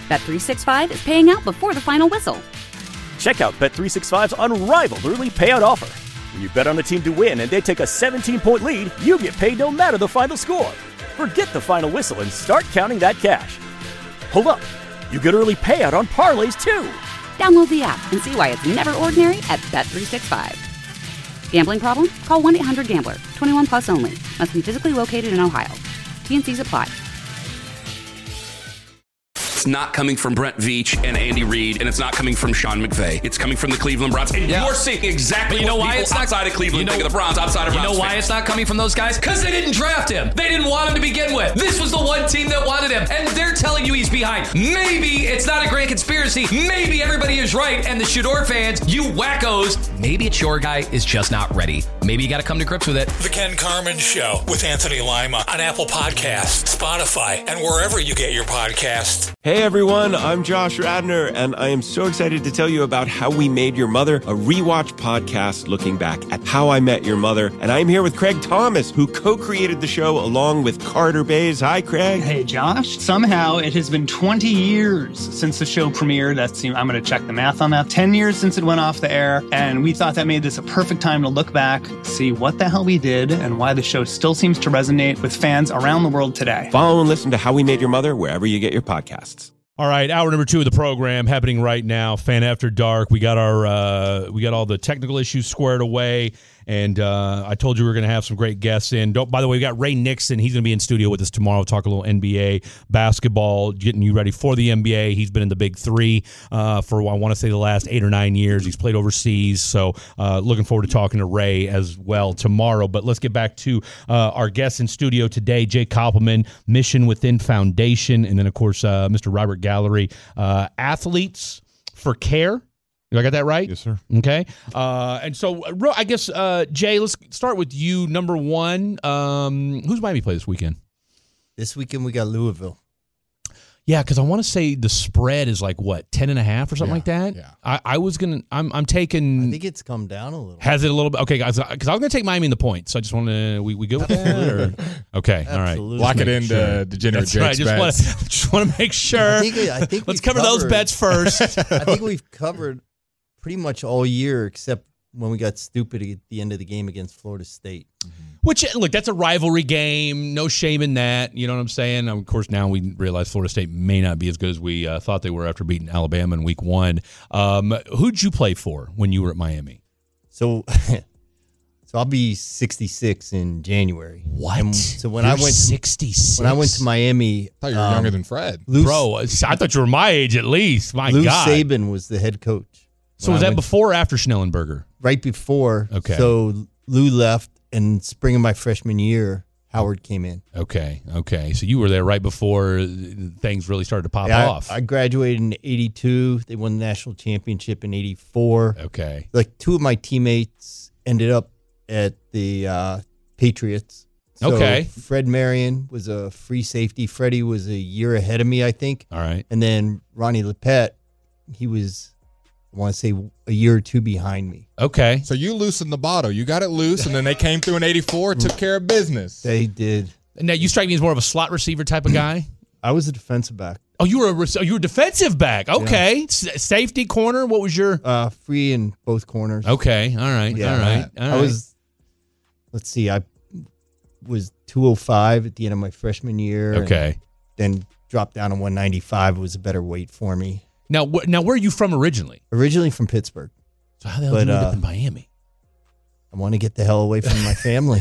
Bet365 is paying out before the final whistle. Check out Bet365's unrivaled early payout offer. When you bet on a team to win and they take a 17-point lead, you get paid no matter the final score. Forget the final whistle and start counting that cash. Hold up. You get early payout on parlays, too. Download the app and see why it's never ordinary at Bet365. Gambling problem? Call 1-800-GAMBLER. 21 plus only. Must be physically located in Ohio. T&Cs apply. It's not coming from Brent Veach and Andy Reid, and it's not coming from Sean McVay. It's coming from the Cleveland Browns. And you're seeing exactly what people outside of Cleveland think of the Browns, outside of Browns. You know why it's not coming from those guys? Because they didn't draft him. They didn't want him to begin with. This was the one team that wanted him, and they're telling you he's behind. Maybe it's not a grand conspiracy. Maybe everybody is right, and the Shador fans, you wackos, maybe it's your guy is just not ready. Maybe you got to come to grips with it. The Ken Carman Show with Anthony Lima on Apple Podcasts, Spotify, and wherever you get your podcasts. Hey everyone, I'm Josh Radner, and I am so excited to tell you about How We Made Your Mother, a rewatch podcast looking back at How I Met Your Mother. And I'm here with Craig Thomas, who co-created the show along with Carter Bays. Hi, Craig. Hey, Josh. Somehow it has been 20 years since the show premiered. I'm going to check the math on that. 10 years since it went off the air, and we thought that made this a perfect time to look back, see what the hell we did, and why the show still seems to resonate with fans around the world today. Follow and listen to How We Made Your Mother wherever you get your podcasts. All right, hour number 2 of the program happening right now. Fan After Dark. We got all the technical issues squared away, and I told you we were going to have some great guests in. By the way, we got Ray Nixon. He's going to be in studio with us tomorrow. Talk a little NBA basketball, getting you ready for the NBA. He's been in the Big Three for I want to say the last 8 or 9 years. He's played overseas, so looking forward to talking to Ray as well tomorrow. But let's get back to our guests in studio today: Jay Koppelman, Mission Within Foundation, and then of course Mr. Robert Gallery, Athletes for Care. I got that right? Yes, sir. Okay. And so I guess, Jay, let's start with you. Number one, who's Miami play this weekend? This weekend we got Louisville. Yeah, because I want to say the spread is like, what, 10.5 or something like that? Yeah. I'm taking. I think it's come down a little. Has it a little bit? Okay, guys, because I was going to take Miami in the points. So I just want to, we good with that? Or? Okay, all right. Lock it into Degenerate Jake's bets. Just want to make sure. I think let's cover those bets first. I think we've covered pretty much all year except when we got stupid at the end of the game against Florida State. Which, look, that's a rivalry game. No shame in that. You know what I'm saying? Of course, now we realize Florida State may not be as good as we thought they were after beating Alabama in week 1. Who'd you play for when you were at Miami? So I'll be 66 in January. What? And so when I went 66? When I went to Miami, I thought you were younger than Fred. Bro, I thought you were my age at least. My Lou God. Saban was the head coach. So was that before or after Schnellenberger? Right before. Okay. So Lou left, and spring of my freshman year, Howard came in. Okay. So you were there right before things really started to pop off. I graduated in 82. They won the national championship in 84. Okay. Like 2 of my teammates ended up at the Patriots. So okay. Fred Marion was a free safety. Freddie was a year ahead of me, I think. All right. And then Ronnie Lepet, he was, I want to say, a year or 2 behind me. Okay. So you loosened the bottle. You got it loose, and then they came through in 84, took care of business. They did. Now, you strike me as more of a slot receiver type of guy? I was a defensive back. Oh, you were a defensive back. Okay. Yeah. Safety, corner, what was your? Free in both corners. Okay. All right. Yeah. All right. I was, let's see, I was 205 at the end of my freshman year. Okay. Then dropped down to 195. It was a better weight for me. Now, where are you from originally? Originally from Pittsburgh. So how the hell did you end up in Miami? I want to get the hell away from my family.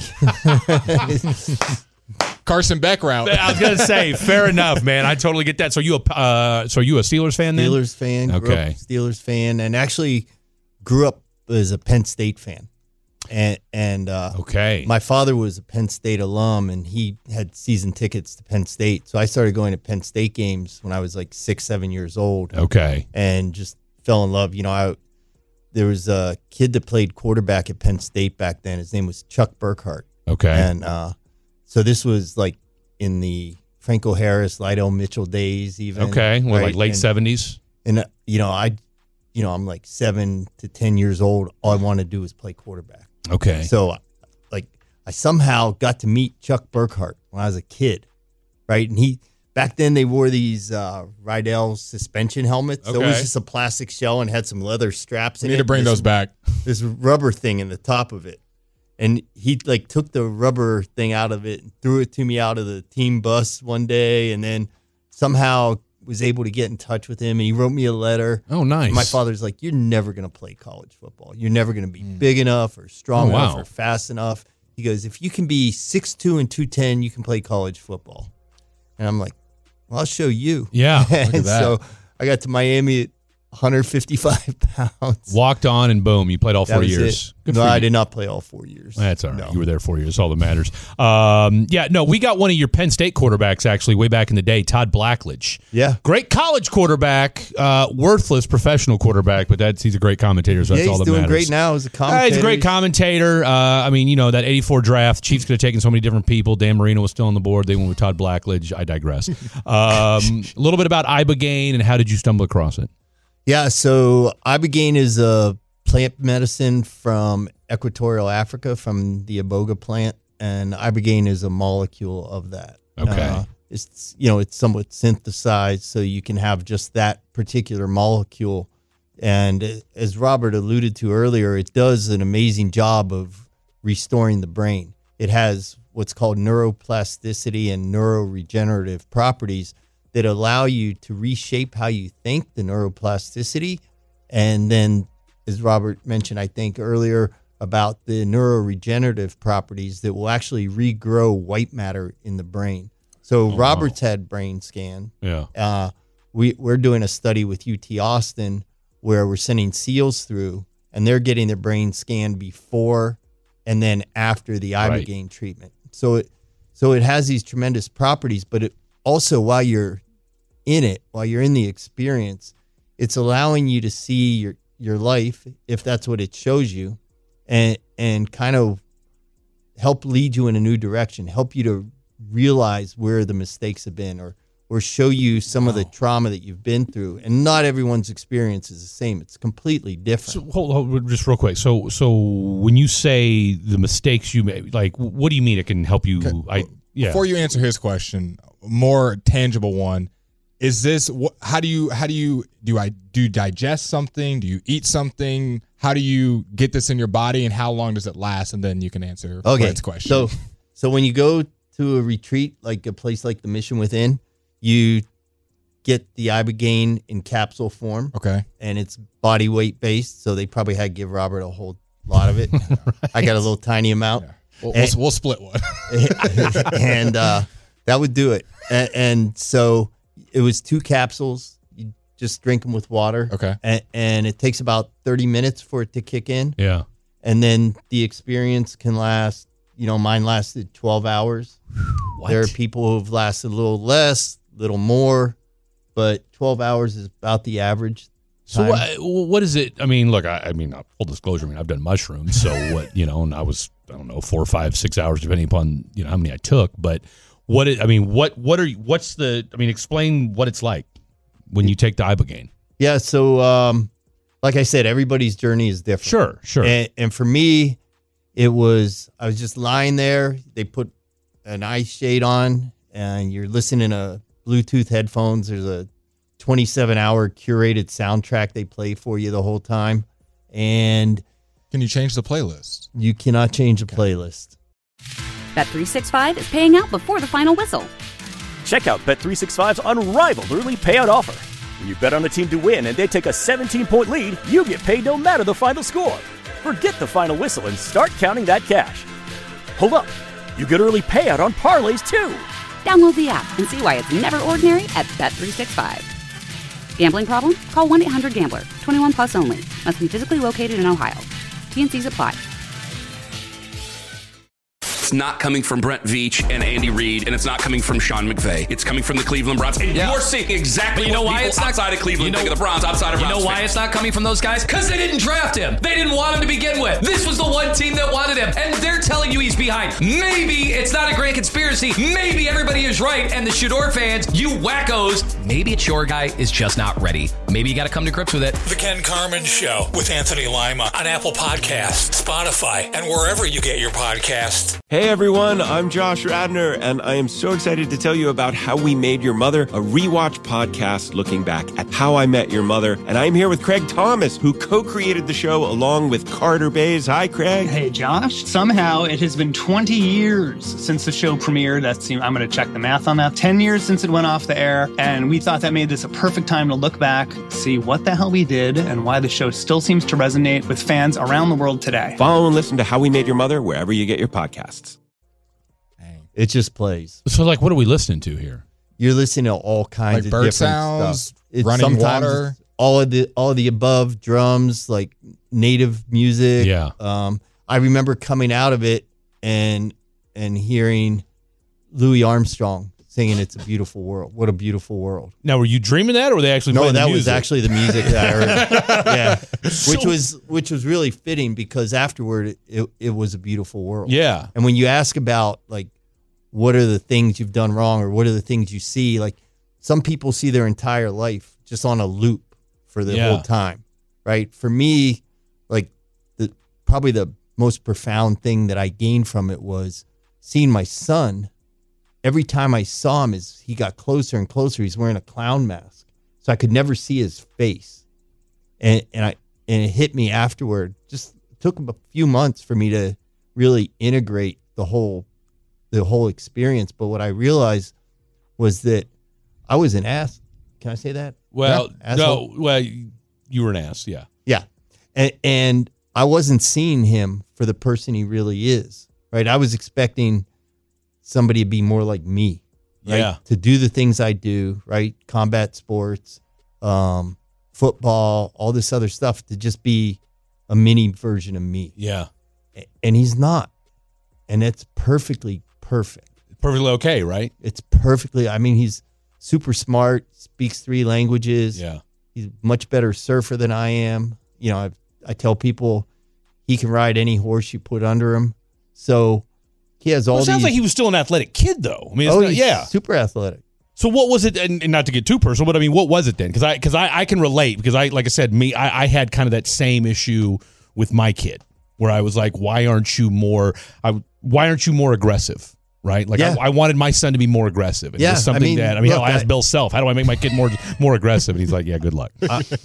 Carson Beck route. I was gonna say, fair enough, man. I totally get that. So you a Steelers fan then? Steelers fan. Okay. Steelers fan, and actually grew up as a Penn State fan. And okay. My father was a Penn State alum, and he had season tickets to Penn State. So I started going to Penn State games when I was like 6-7 years old. Okay. And just fell in love. You know, there was a kid that played quarterback at Penn State back then. His name was Chuck Burkhart. Okay. And so this was like in the Franco Harris, Lydell Mitchell days even. Okay. Well, right? Like late 70s? And, I'm like 7 to 10 years old. All I wanted to do was play quarterback. Okay. So, I somehow got to meet Chuck Burkhart when I was a kid, right? And back then they wore these Rydell suspension helmets. So it was Okay. just a plastic shell and had some leather straps in it. Need to bring those back. This rubber thing in the top of it. And he like took the rubber thing out of it and threw it to me out of the team bus one day, and then somehow was able to get in touch with him, and he wrote me a letter. Oh, nice. And my father's like, "You're never going to play college football. You're never going to be big enough or strong enough or fast enough." He goes, "If you can be 6'2" and 210, you can play college football." And I'm like, "Well, I'll show you." Yeah. And so I got to Miami at 155 pounds. Walked on and boom, you played all 4 That was years. it. No, I did not play all 4 years. That's all right. No. You were there 4 years. All that matters. We got one of your Penn State quarterbacks actually way back in the day, Todd Blackledge. Yeah. Great college quarterback, worthless professional quarterback, but he's a great commentator, so that's all that matters. He's doing great now as a commentator. He's a great commentator. That 84 draft, Chiefs could have taken so many different people. Dan Marino was still on the board. They went with Todd Blackledge. I digress. A little bit about Ibogaine and how did you stumble across it? Yeah, so Ibogaine is a plant medicine from Equatorial Africa, from the iboga plant, and Ibogaine is a molecule of that. Okay. It's somewhat synthesized, so you can have just that particular molecule. And as Robert alluded to earlier, it does an amazing job of restoring the brain. It has what's called neuroplasticity and neuroregenerative properties that allow you to reshape how you think, the neuroplasticity. And then, as Robert mentioned, I think earlier, about the neuroregenerative properties that will actually regrow white matter in the brain. So Robert's had brain scan. Yeah. We're doing a study with UT Austin where we're sending SEALs through, and they're getting their brain scanned before and then after the Ibogaine treatment. So it has these tremendous properties, but it also, while you're in the experience, it's allowing you to see your life, if that's what it shows you, and kind of help lead you in a new direction, help you to realize where the mistakes have been, or show you some of the trauma that you've been through. And not everyone's experience is the same. It's completely different. So hold just real quick. So when you say the mistakes you made, like, what do you mean it can help you? Okay. Before you answer his question, more tangible one. Is this how do you digest something? Do you eat something? How do you get this in your body, and how long does it last? And then you can answer Fred's question. So when you go to a retreat, like a place like the Mission Within, you get the Ibogaine in capsule form. Okay. And it's body weight based, so they probably had to give Robert a whole lot of it. Right. I got a little tiny amount. Yeah. We'll split one. And that would do it. And so it was 2 capsules. You just drink them with water. Okay. And it takes about 30 minutes for it to kick in. Yeah. And then the experience can last, mine lasted 12 hours. What? There are people who've lasted a little less, a little more, but 12 hours is about the average. So what is it? I mean, look, I mean, full disclosure, I've done mushrooms. So and I was, 4, 5, 6 hours, depending upon, how many I took. But explain what it's like when you take the Ibogaine. Yeah. So, like I said, everybody's journey is different. Sure. And for me, I was just lying there. They put an eye shade on and you're listening to Bluetooth headphones. There's a 27-hour curated soundtrack they play for you the whole time. And can you change the playlist? You cannot change the playlist. Bet365 is paying out before the final whistle. Check out Bet365's unrivaled early payout offer. When you bet on a team to win and they take a 17-point lead, you get paid no matter the final score. Forget the final whistle and start counting that cash. Hold up. You get early payout on parlays, too. Download the app and see why it's never ordinary at Bet365. Gambling problem? Call 1-800-GAMBLER. 21 plus only. Must be physically located in Ohio. T&Cs apply. It's not coming from Brent Veach and Andy Reid, and it's not coming from Sean McVay. It's coming from the Cleveland Browns. And you're seeing exactly what people outside of Cleveland think of the Browns, outside of Browns. You know why it's not coming from those guys? Because they didn't draft him. They didn't want him to begin with. This was the one team that wanted him, and they're telling you he's behind. Maybe it's not a grand conspiracy. Maybe everybody is right, and the Shador fans, you wackos, Maybe it's your guy is just not ready. Maybe you got to come to grips with it. The Ken Carmen Show with Anthony Lima on Apple Podcasts, Spotify, and wherever you get your podcasts. Hey everyone, I'm Josh Radner, and I am so excited to tell you about How We Made Your Mother, a rewatch podcast looking back at How I Met Your Mother. And I'm here with Craig Thomas, who co-created the show along with Carter Bays. Hi, Craig. Hey, Josh. Somehow it has been 20 years since the show premiered. I'm going to check the math on that. 10 years since it went off the air, and we thought that made this a perfect time to look back, see what the hell we did, and why the show still seems to resonate with fans around the world today. Follow and listen to How We Made Your Mother wherever you get your podcasts. It just plays. So, like, what are we listening to here? You're listening to all kinds Like of bird different sounds, stuff. It's running sometimes water. it's all of the above, drums, like native music. Yeah. I remember coming out of it and hearing Louis Armstrong singing "It's a Beautiful World." What a beautiful world! Now, were you dreaming that, or were they actually No, playing the that music? was actually the music that I heard. Yeah, which was really fitting because afterward it was a beautiful world. Yeah. And when you ask about like what are the things you've done wrong or what are the things you see, like some people see their entire life just on a loop for the whole time, right? For me, like probably the most profound thing that I gained from it was seeing my son. Every time I saw him, as he got closer and closer, he's wearing a clown mask, so I could never see his face, and it hit me afterward. Just took a few months for me to really integrate the whole experience. But what I realized was that I was an ass. Can I say that? Well, Asshole? no. Well, you were an ass. Yeah. Yeah, and I wasn't seeing him for the person he really is. Right? I was expecting somebody to be more like me, right? Yeah. To do the things I do, right? Combat sports, football, all this other stuff, to just be a mini version of me. Yeah. And he's not. And it's perfectly perfect. Perfectly okay, right? It's perfectly, I mean, he's super smart, speaks 3 languages. Yeah. He's a much better surfer than I am. You know, I tell people he can ride any horse you put under him. So he has all Well, it sounds these, like he was still an athletic kid, though. I mean, it's he's super athletic. So what was it? And not to get too personal, but I mean, what was it then? Because I can relate because like I said, I had kind of that same issue with my kid where I was like, why aren't you more aggressive? Right? Like I wanted my son to be more aggressive. And it was something I asked Bill Self, how do I make my kid more aggressive? And he's like, yeah, good luck.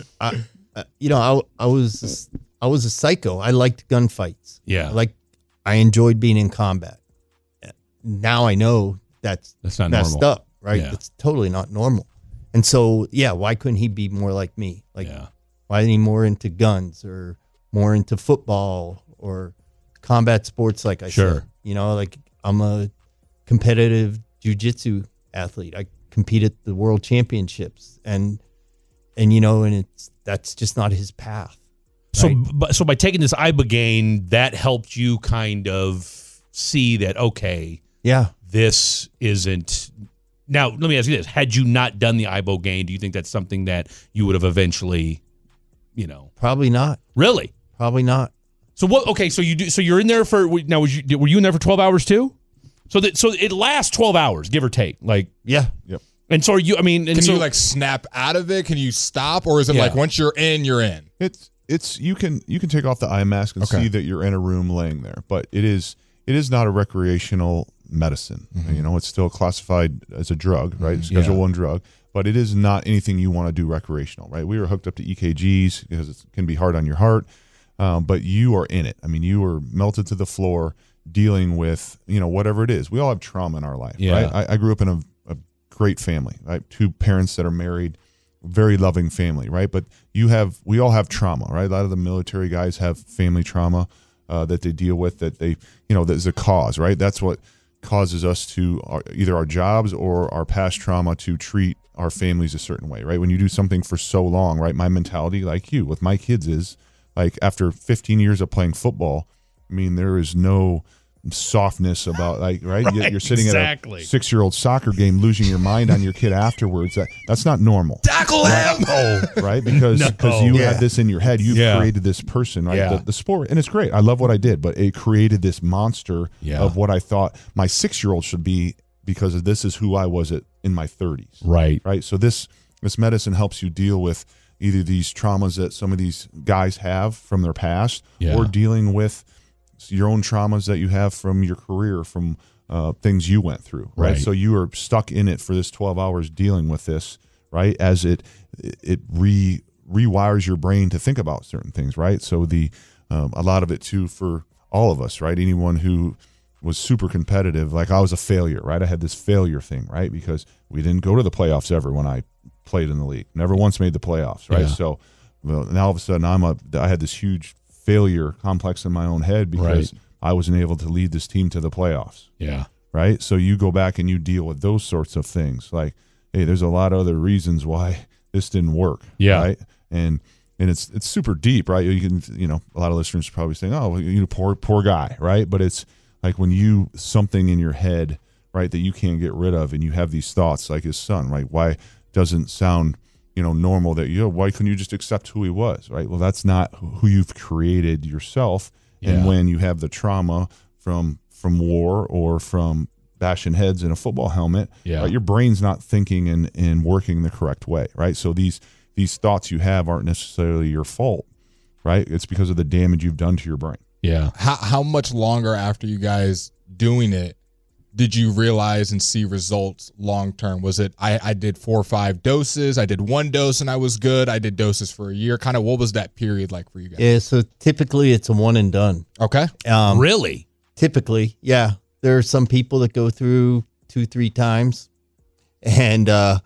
You know, I was a psycho. I liked gunfights. Yeah. I enjoyed being in combat. Now I know that's not messed normal. up, right? Yeah. It's totally not normal. And so, why couldn't he be more like me? Why isn't he more into guns or more into football or combat sports? Like I said, you know, like I'm a competitive jiu-jitsu athlete. I compete at the world championships and you know, and that's just not his path. So, right? so by taking this ibogaine, that helped you kind of see that, okay, this isn't. Now, let me ask you this: had you not done the ibogaine, do you think that's something that you would have eventually, you know? Probably not. Really? Probably not. So what? Okay, so you do. So you're in there for now. Were you in there for 12 hours too? So it lasts 12 hours, give or take. Like Yep. And so are you? I mean, and can so, you like snap out of it? Can you stop, or is it like once you're in, you're in? It's you can take off the eye mask and see that you're in a room laying there, but it is not a recreational medicine. Mm-hmm. You know, it's still classified as a drug, right? Schedule I drug, but it is not anything you want to do recreational, right? We were hooked up to EKGs because it can be hard on your heart, but you are in it. I mean, you are melted to the floor dealing with, you know, whatever it is. We all have trauma in our life, right? I grew up in a great family, right? 2 parents that are married, very loving family, right? But we all have trauma, right? A lot of the military guys have family trauma that they deal with, that they, you know, there's a cause, right? That's what causes us to either our jobs or our past trauma to treat our families a certain way, right? When you do something for so long, right? My mentality, like you, with my kids is like after 15 years of playing football, I mean, there is no softness about right? You're sitting at a 6-year-old soccer game losing your mind on your kid afterwards. That's not normal. Tackle him! Right? Because you had this in your head. You've created this person, right? Yeah. The sport, and it's great. I love what I did, but it created this monster of what I thought my 6-year-old should be because this is who I was in my 30s. Right. Right. So this medicine helps you deal with either these traumas that some of these guys have from their past, or dealing with your own traumas that you have from your career, from things you went through. Right. So you are stuck in it for this 12 hours dealing with this, right? As it rewires your brain to think about certain things. Right. So a lot of it too, for all of us, right? Anyone who was super competitive, like I was a failure, right? I had this failure thing, right? Because we didn't go to the playoffs ever when I played in the league. Never once made the playoffs, right? So now all of a sudden I had this huge failure complex in my own head because I wasn't able to lead this team to the playoffs. Yeah. Right? So you go back and you deal with those sorts of things. Like, hey, there's a lot of other reasons why this didn't work. Yeah. Right? And it's super deep, right? You can, a lot of listeners are probably saying, oh, poor guy, right? But it's like when something in your head, right, that you can't get rid of, and you have these thoughts like his son, right? Why doesn't sound, normal that, why couldn't you just accept who he was, right? Well, that's not who you've created yourself. Yeah. And when you have the trauma from war or from bashing heads in a football helmet, right, your brain's not thinking and working the correct way, right? So these thoughts you have aren't necessarily your fault, right? It's because of the damage you've done to your brain. Yeah. How much longer after you guys doing it did you realize and see results long term? Was it I did 4 or 5 doses, I did 1 dose and I was good, I did doses for a year? Kind of what was that period like for you guys? Yeah, so typically it's a one and done. Okay. Really? Typically, yeah. There are some people that go through 2-3 times, and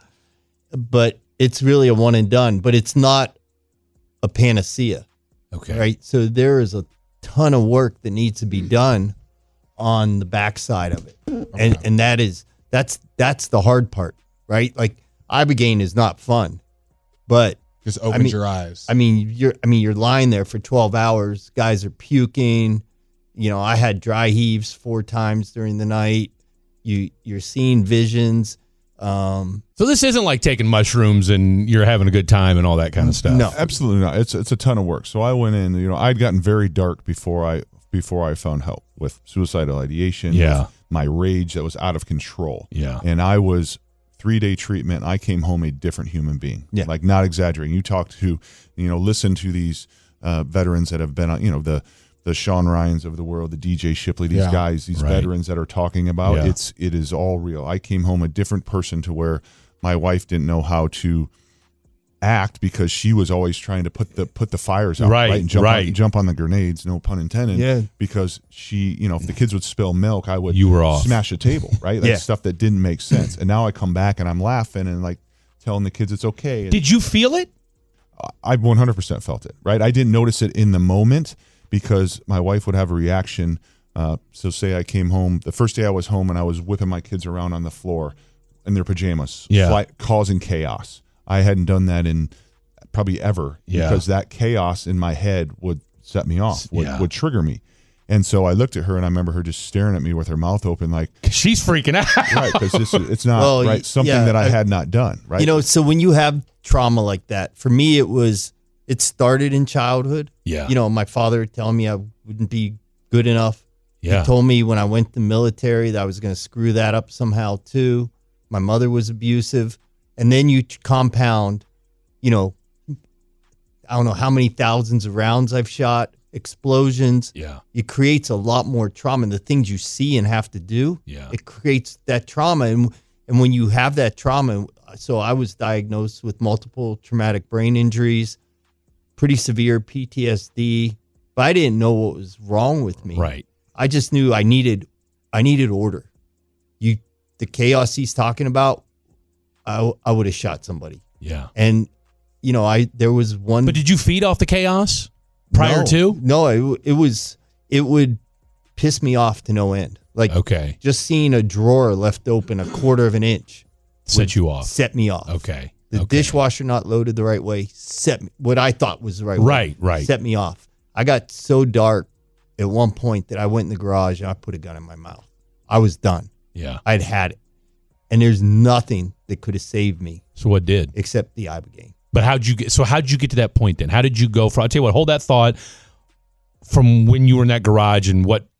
but it's really a one and done. But it's not a panacea. Okay. Right. So there is a ton of work that needs to be done on the backside of it, and that's the hard part, right? Like Ibogaine is not fun, but just opens your eyes. You're lying there for 12 hours. Guys are puking. I had dry heaves 4 times during the night. You're seeing visions. So this isn't like taking mushrooms and you're having a good time and all that kind of stuff. No, absolutely not. It's a ton of work. So I went in. I'd gotten very dark before I found help with suicidal ideation. Yeah, with my rage that was out of control. Yeah, and I was 3-day treatment. I came home a different human being. Yeah, like not exaggerating. You talk to, listen to these veterans that have been on, the Sean Ryans of the world, the DJ Shipley, these guys, these veterans that are talking about it is all real. I came home a different person to where my wife didn't know how to act because she was always trying to put the fires out, right? And jump on the grenades, no pun intended. Yeah. Because she, if the kids would spill milk, I would smash a table, right? That's stuff that didn't make sense. And now I come back and I'm laughing and like telling the kids it's okay. And did you feel it? I 100% felt it, right? I didn't notice it in the moment because my wife would have a reaction. So say I came home, the first day I was home and I was whipping my kids around on the floor in their pajamas, causing chaos. I hadn't done that in probably ever because that chaos in my head would set me off, would trigger me. And so I looked at her and I remember her just staring at me with her mouth open like, she's freaking out. Right, because it's not something that I had not done, right? So when you have trauma like that, for me it started in childhood. Yeah. My father telling me I wouldn't be good enough. Yeah. He told me when I went to the military that I was going to screw that up somehow too. My mother was abusive. And then you compound, I don't know how many thousands of rounds I've shot, explosions. Yeah. It creates a lot more trauma. And the things you see and have to do, it creates that trauma. And when you have that trauma, so I was diagnosed with multiple traumatic brain injuries, pretty severe PTSD, but I didn't know what was wrong with me. Right. I just knew I needed order. The chaos he's talking about, I would have shot somebody. Yeah. And, there was one. But did you feed off the chaos prior to? No, it would piss me off to no end. Like, just seeing a drawer left open a quarter of an inch. Set you off. Set me off. Okay. The dishwasher not loaded the right way. What I thought was the right way. Right. Set me off. I got so dark at one point that I went in the garage and I put a gun in my mouth. I was done. Yeah. I'd had it. And there's nothing that could have saved me. So what did? Except the Ibogaine. But how'd you get to that point then? How did you go from, I'll tell you what, hold that thought from when you were in that garage and what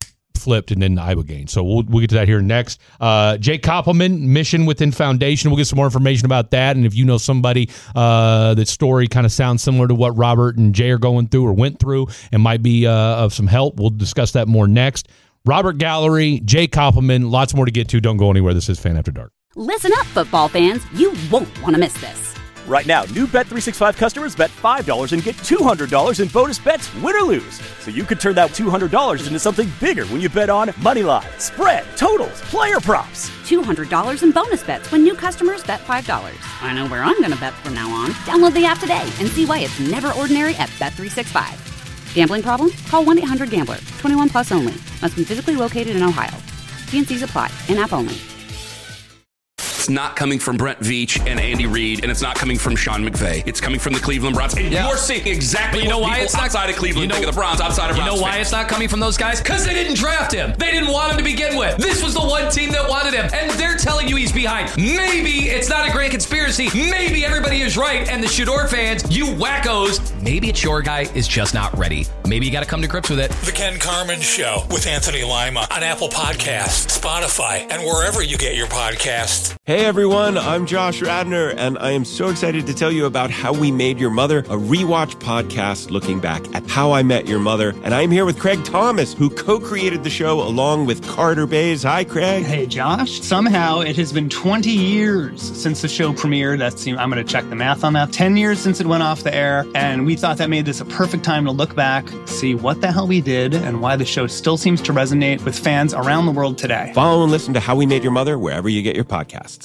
flipped and then Ibogaine. So we'll get to that here next. Jake Koppelman, Mission Within Foundation. We'll get some more information about that. And if you know somebody that story kind of sounds similar to what Robert and Jay are going through or went through and might be of some help, we'll discuss that more next. Robert Gallery, Jake Koppelman, lots more to get to. Don't go anywhere. This is Fan After Dark. Listen up, football fans. You won't want to miss this. Right now, new Bet365 customers bet $5 and get $200 in bonus bets, win or lose. So you could turn that $200 into something bigger when you bet on moneyline, spread, totals, player props. $200 in bonus bets when new customers bet $5. I know where I'm going to bet from now on. Download the app today and see why it's never ordinary at Bet365. Gambling problem? Call 1-800-GAMBLER. 21 plus only. Must be physically located in Ohio. T&Cs apply. In-app only. It's not coming from Brent Veach and Andy Reid, and it's not coming from Sean McVay. It's coming from the Cleveland Browns. And you're seeing exactly you know what why people it's not outside of Cleveland think of the Browns, outside of Browns. You know why fans. it's not coming from those guys? Because they didn't draft him. They didn't want him to begin with. This was the one team that wanted him, and they're telling you he's behind. Maybe it's not a grand conspiracy. Maybe everybody is right, and the Shador fans, you wackos, maybe it's your guy is just not ready. Maybe you got to come to grips with it. The Ken Carman Show with Anthony Lima on Apple Podcasts, Spotify, and wherever you get your podcasts. Hey everyone, I'm Josh Radner, and I am so excited to tell you about How We Made Your Mother, a rewatch podcast looking back at How I Met Your Mother. And I'm here with Craig Thomas, who co-created the show along with Carter Bays. Hi, Craig. Hey, Josh. Somehow it has been 20 years since the show premiered. I'm going to check the math on that. 10 years since it went off the air, and we thought that made this a perfect time to look back, see what the hell we did, and why the show still seems to resonate with fans around the world today. Follow and listen to How We Made Your Mother wherever you get your podcasts.